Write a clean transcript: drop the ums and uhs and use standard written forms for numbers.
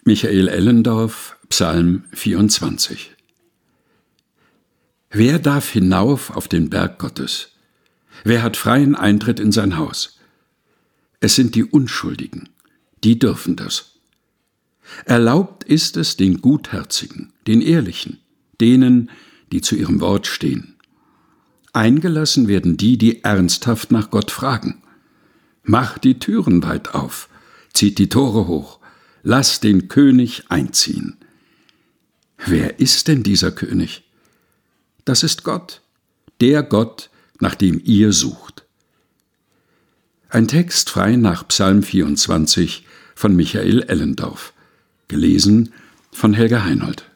Michael Ellendorf, Psalm 24. Wer darf hinauf auf den Berg Gottes? Wer hat freien Eintritt in sein Haus? Es sind die Unschuldigen, die dürfen das. Erlaubt ist es den Gutherzigen, den Ehrlichen, denen, die zu ihrem Wort stehen. Eingelassen werden die, die ernsthaft nach Gott fragen. Macht die Türen weit auf, zieht die Tore hoch, lasst den König einziehen. Wer ist denn dieser König? Das ist Gott, der Gott, nach dem ihr sucht. Ein Text frei nach Psalm 24 von Michael Ellendorf, gelesen von Helga Heinold.